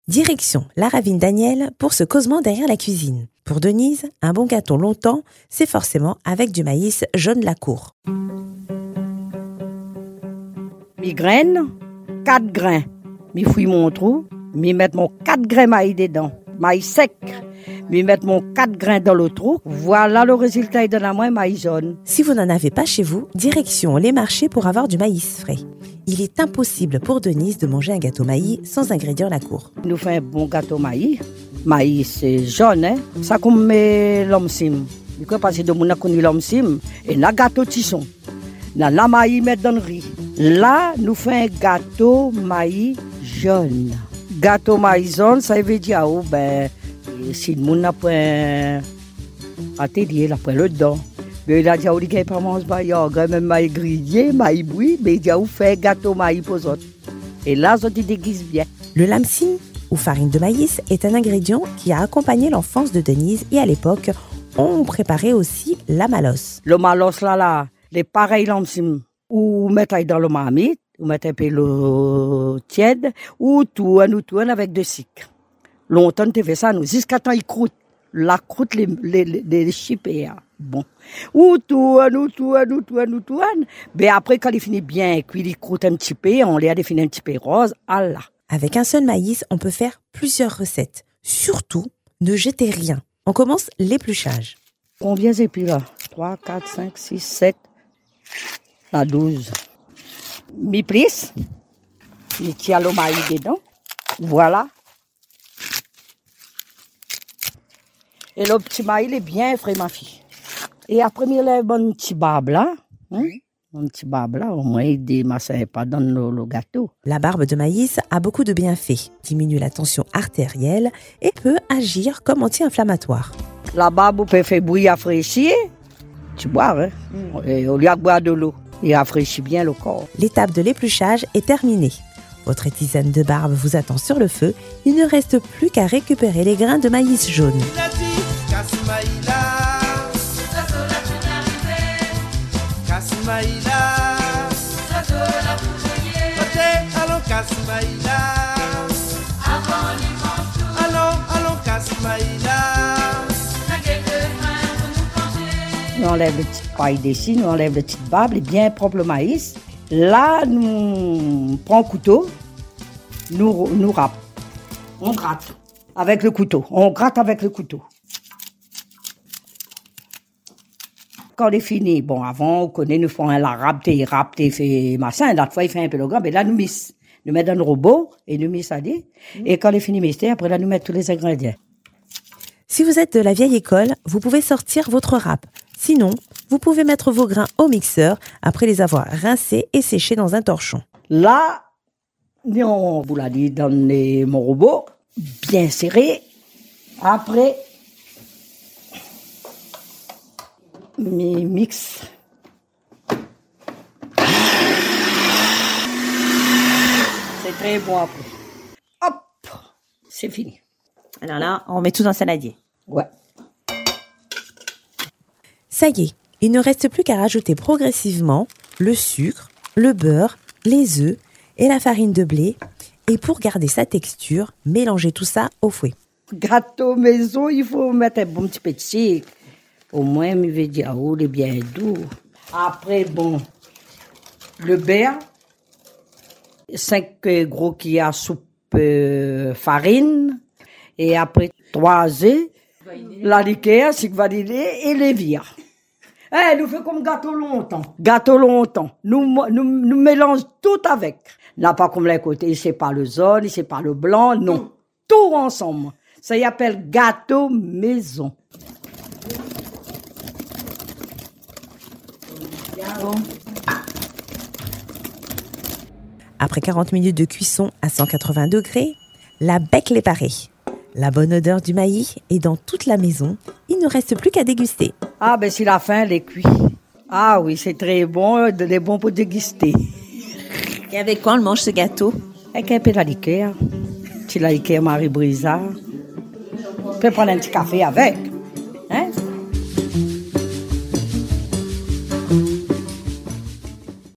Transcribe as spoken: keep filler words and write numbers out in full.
Direction la ravine Daniel pour ce causement derrière la cuisine. Pour Denise, un bon gâteau longtemps, c'est forcément avec du maïs jaune Lacour. Mi graines, quatre grains. Mi fouille mon trou, mi mettre mon quatre grains maïs dedans. Maïs sec. Mi mettre mon quatre grains dans le trou. Voilà le résultat, il donne à moi maïs jaune. Si vous n'en avez pas chez vous, direction les marchés pour avoir du maïs frais. Il est impossible pour Denise de manger un gâteau maïs sans ingrédients Lacour. Nous faisons un bon gâteau maïs. Maïs c'est jaune, hein. Ça comme met l'homme sim. Du coup, parce que de mon a connu l'homme sim. Et la gâteau tisson. La la maïs met dans le riz. Là, nous faisons un gâteau maïs jaune. Gâteau maïs jaune, ça veut dire, oh, ben, si le monde n'a pas un atelier, il a pas le dent. Mais il a dit, oh, il n'y a pas manger, il y a même maïs grillé, maïs bouilli, mais il dit, oh, fait gâteau maïs pour eux autres. Et là, ils ils déguisent bien. Le lamsim, ou farine de maïs, est un ingrédient qui a accompagné l'enfance de Denise et à l'époque, on préparait aussi la malosse. Le malosse, là, là, les pareils lamsim, ou mettre dans le marmite, ou mettre un peu l'eau tiède, ou tout, ou tout, avec de sucre. Longtemps, tu fais ça, nous, jusqu'à temps, il croûte. La croûte, les, les, les, les chippés, bon. Ou tout, ou tout, ou tout, ou tout, mais après, quand il finit bien cuit, il croûte un petit peu, on les a défini un petit peu rose, Allah. Avec un seul maïs, on peut faire plusieurs recettes. Surtout, ne jetez rien. On commence l'épluchage. Combien c'est puis là? trois, quatre, cinq, six, sept, la douze. Mi prise, mi tire le maïs dedans. Voilà. Et le petit maïs, il est bien frais, ma fille. Et après, il y a un bon petit barbe là. Hein? Un petit barbe là, au moins, il démasse pas dans le, le gâteau. La barbe de maïs a beaucoup de bienfaits. Diminue la tension artérielle et peut agir comme anti-inflammatoire. La barbe peut faire bouillir, rafraîchir. Tu bois, hein? Mm. Et au lieu de boire de l'eau, il rafraîchit bien le corps. L'étape de l'épluchage est terminée. Votre tisane de barbe vous attend sur le feu. Il ne reste plus qu'à récupérer les grains de maïs jaune. Nous enlève le petit paille d'ici, nous enlève le petit barbe, et bien propre le maïs. Là, nous prenons un couteau, nous, nous râpons. On gratte avec le couteau. On gratte avec le couteau. Quand on est fini, bon, avant, on connaît, nous faisons la râpe, et râpe, et fait machin. La fois, il fait un peu le grand, mais là, nous mettons. Nous mettons dans le robot, et nous mettons ça dit. Mmh. Et quand on est fini, après, là, nous mettons tous les ingrédients. Si vous êtes de la vieille école, vous pouvez sortir votre râpe. Sinon, vous pouvez mettre vos grains au mixeur après les avoir rincés et séchés dans un torchon. Là, on vous l'a dit dans les, mon robot, bien serré. Après, mes mix. C'est très bon après. Hop, c'est fini. Alors là, on met tout dans le saladier. Ouais. Ça y est, il ne reste plus qu'à rajouter progressivement le sucre, le beurre, les œufs et la farine de blé. Et pour garder sa texture, mélangez tout ça au fouet. Gâteau maison, il faut mettre un bon petit peu de sucre. Au moins, il veut dire, oh, il est bien doux. Après, bon, le beurre, cinq gros qui a soupe euh, farine. Et après, trois œufs, la liqueur, sucre vanillé et les vires. Eh, nous fait comme gâteau longtemps. Gâteau longtemps. Nous, nous, nous mélangeons tout avec. N'a pas comme les côtés, c'est pas le jaune, c'est pas le blanc, non. Tout ensemble. Ça y appelle gâteau maison. Après quarante minutes de cuisson à cent quatre-vingts degrés, la becque est parée. La bonne odeur du maïs est dans toute la maison. Il ne reste plus qu'à déguster. Ah, ben si la faim, elle est cuite. Ah oui, c'est très bon, il est bon pour déguster. Et avec quoi on mange ce gâteau? Avec un peu de la liqueur. Si la liqueur Marie Brizard. On peut prendre un petit café avec.